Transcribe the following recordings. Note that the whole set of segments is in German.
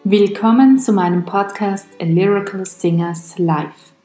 Willkommen zu meinem Podcast A Lyrical Singers Live.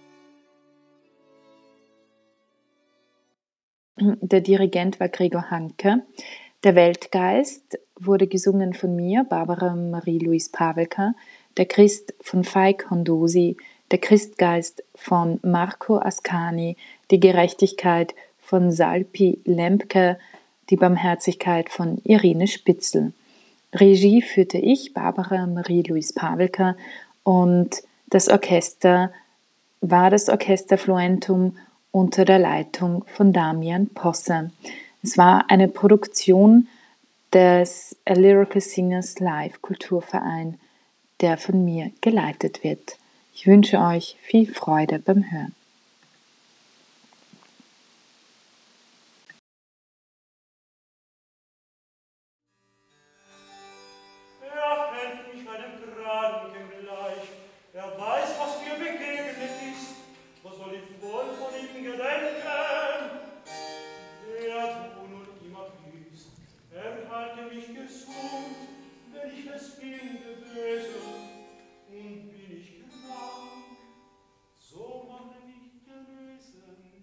Der Dirigent war Gregor Hanke. Der Weltgeist wurde gesungen von mir, Barbara Marie-Louise Pavelka, der Christ von Faik Hondosi, der Christgeist von Marco Ascani, die Gerechtigkeit von Salpi Lempke, die Barmherzigkeit von Irene Spitzel. Regie führte ich, Barbara Marie-Louise Pavelka, und das Orchester war das Orchester Fluentum unter der Leitung von Damian Posse. Es war eine Produktion des A Lyrical Singers Live Kulturverein, der von mir geleitet wird. Ich wünsche euch viel Freude beim Hören. Er hält mich einem Kranken gleich. Er weiß, was mir begegnet ist. Was soll ich wohl von ihm gedenken? Wer tun und immer ist, erhalte mich gesund, wenn ich es bin gewesen und bin ich krank, so mache mich genesen.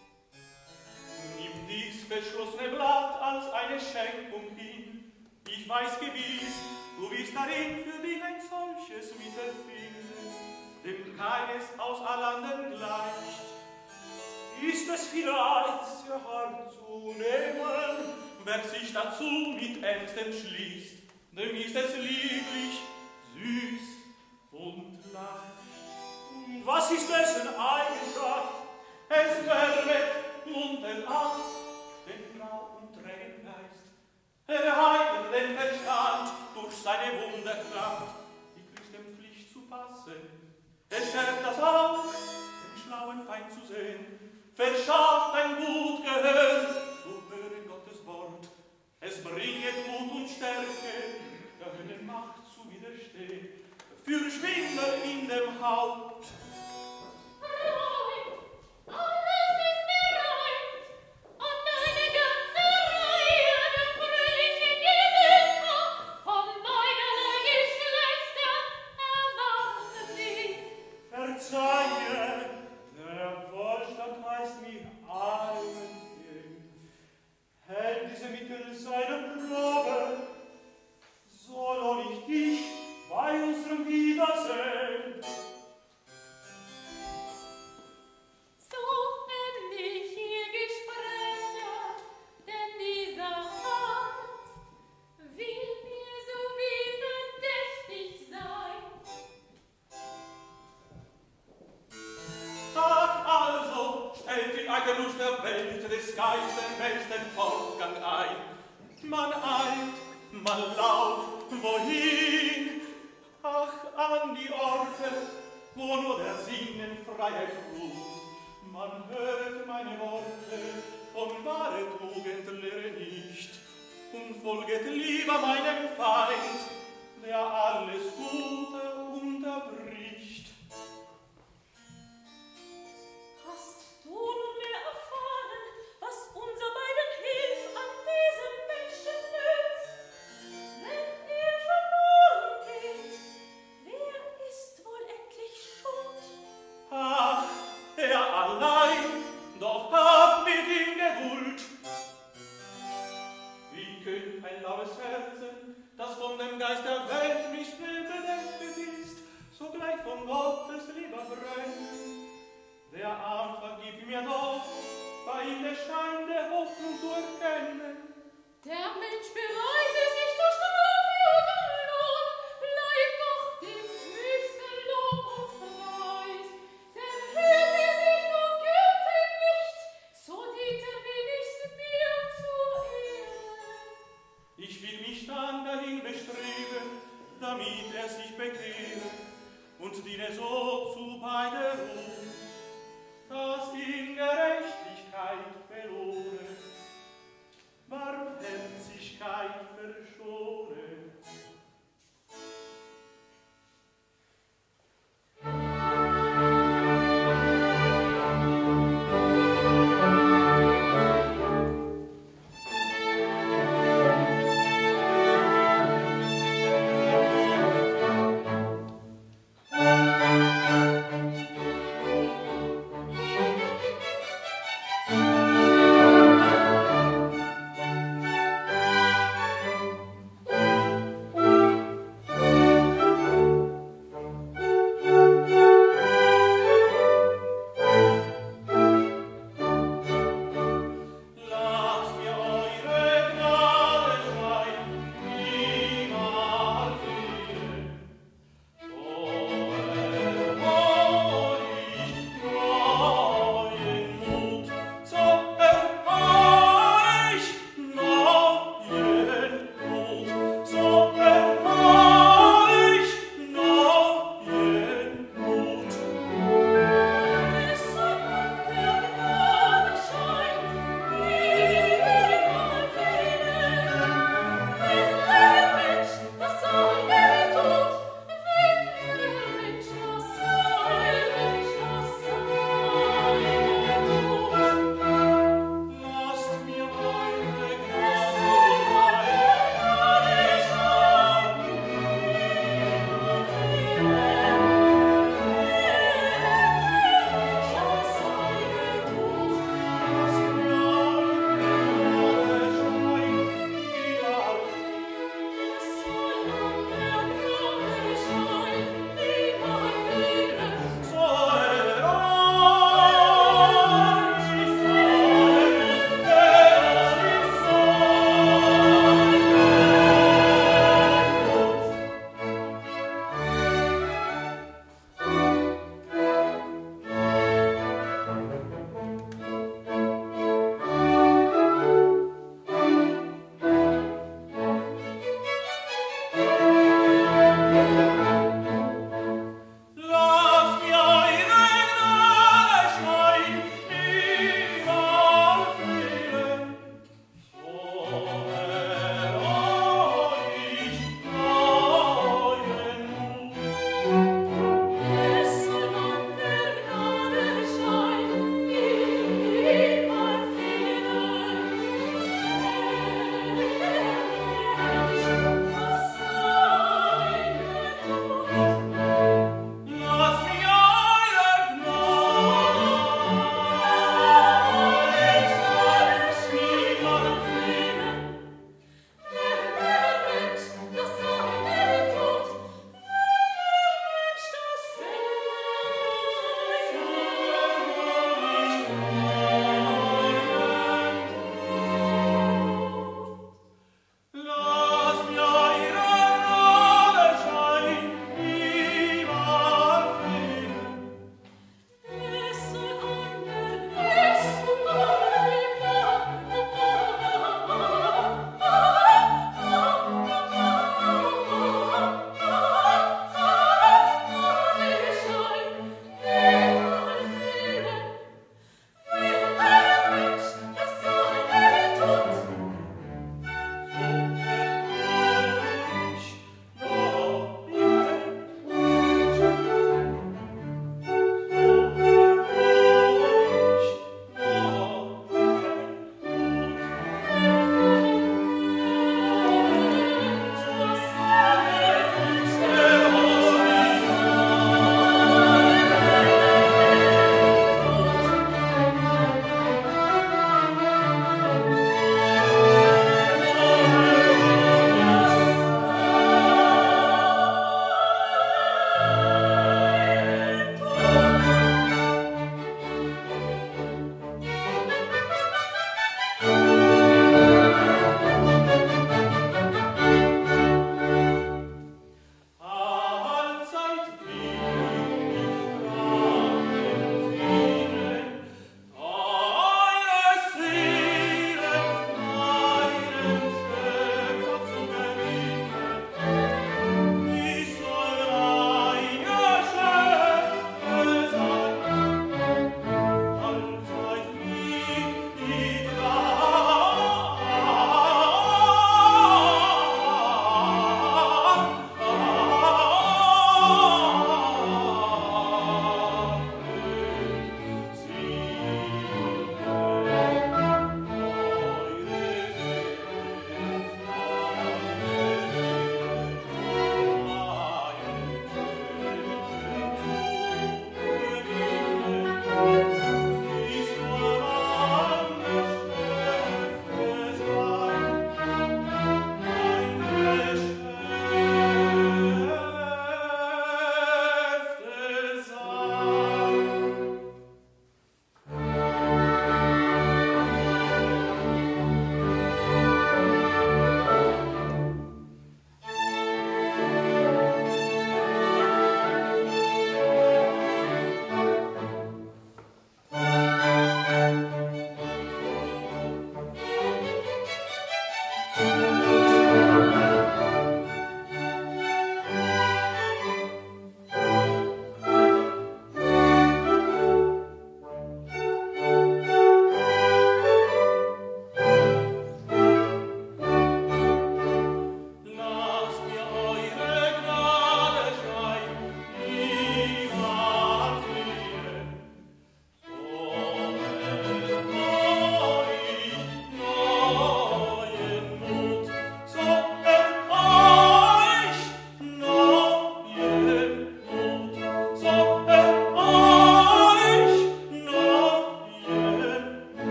Nimm dies verschlossene Blatt als eine Schenkung hin. Ich weiß gewiss, du wirst darin für dich ein solches Mittel finden, dem keines aus allerlanden gleicht. Ist es vielleicht sehr hart zu nehmen, wer sich dazu mit Ängsten schließt, dem ist es lieblich, süß und leicht. Was ist dessen Eigenschaft? Es wärmet und erlacht den Grau und trägen Geist. Er heilt den Verstand durch seine Wunderkraft, die Christenpflicht zu fassen. Er schärft das Auge, den schlauen Feind zu sehen, verschafft ein gut Gehör, zu hören Gottes Wort. Es bringet Mut und Stärke, der Höllenmacht zu widerstehen, für Schwindel in dem Haupt. Genuss der Welt des Geistes besten Fortgang ein. Man eilt, man lauft, wohin? Ach, an die Orte, wo nur der Sinnen Freiheit ruft. Man hört meine Worte, von wahre Tugend lehre nicht, und folget lieber meinem Feind, der alles Gute unterbricht. Hast du nunmehr erfahren, was unser beiden Hilf an diesem Menschen nützt? Wenn er verloren geht, wer ist wohl endlich schuld? Ach, er allein, doch hab mit ihm Geduld. Wie könnt ein laues Herzen, das von dem Geist der Welt mich schnell bedenket ist, sogleich von Gottes Liebe brennen? Der Arm vergib mir doch, bei ihm der Schein der Hoffnung zu erkennen. Der Mensch beweise sich durch Strafe oder Lohn, bleibt doch dem höchsten Lob und Preis. Denn hört er dich und gilt er nicht, so dient er wenigstens mir zu Ehren. Ich will mich dann dahin bestreben, damit er sich bekehre und diene so zu beider Ruhe, dass ihn Gerechtigkeit belohne, Barmherzigkeit verschone.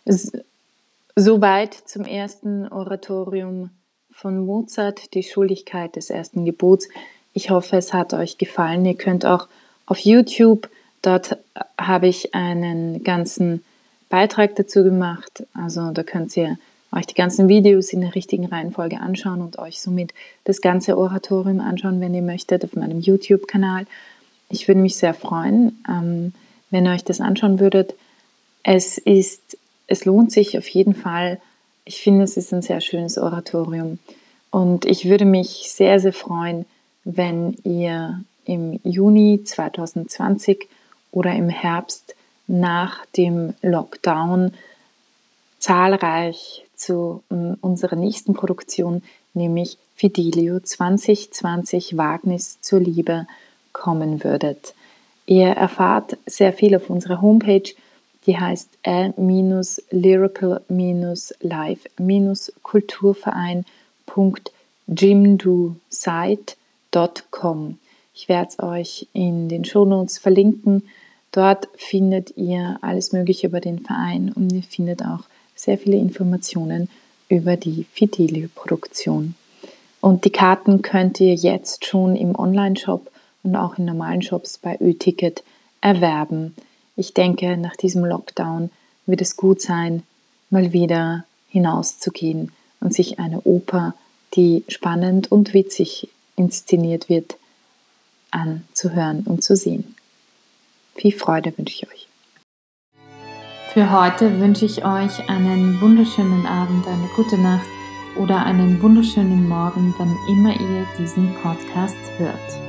Soweit zum ersten Oratorium von Mozart, die Schuldigkeit des ersten Gebots. Ich hoffe, es hat euch gefallen. Ihr könnt auch auf YouTube, dort habe ich einen ganzen Beitrag dazu gemacht. Also da könnt ihr euch die ganzen Videos in der richtigen Reihenfolge anschauen und euch somit das ganze Oratorium anschauen, wenn ihr möchtet, auf meinem YouTube-Kanal. Ich würde mich sehr freuen, wenn ihr euch das anschauen würdet. Es lohnt sich auf jeden Fall. Ich finde, es ist ein sehr schönes Oratorium. Und ich würde mich sehr, sehr freuen, wenn ihr im Juni 2020 oder im Herbst nach dem Lockdown zahlreich zu unserer nächsten Produktion, nämlich Fidelio 2020 Wagnis zur Liebe, kommen würdet. Ihr erfahrt sehr viel auf unserer Homepage, die heißt a-lyrical-life-kulturverein.jimdosite.com. Ich werde es euch in den Shownotes verlinken. Dort findet ihr alles Mögliche über den Verein und ihr findet auch sehr viele Informationen über die Fidelio-Produktion. Und die Karten könnt ihr jetzt schon im Online-Shop und auch in normalen Shops bei Ö-Ticket erwerben. Ich denke, nach diesem Lockdown wird es gut sein, mal wieder hinauszugehen und sich eine Oper, die spannend und witzig inszeniert wird, anzuhören und zu sehen. Viel Freude wünsche ich euch. Für heute wünsche ich euch einen wunderschönen Abend, eine gute Nacht oder einen wunderschönen Morgen, wann immer ihr diesen Podcast hört.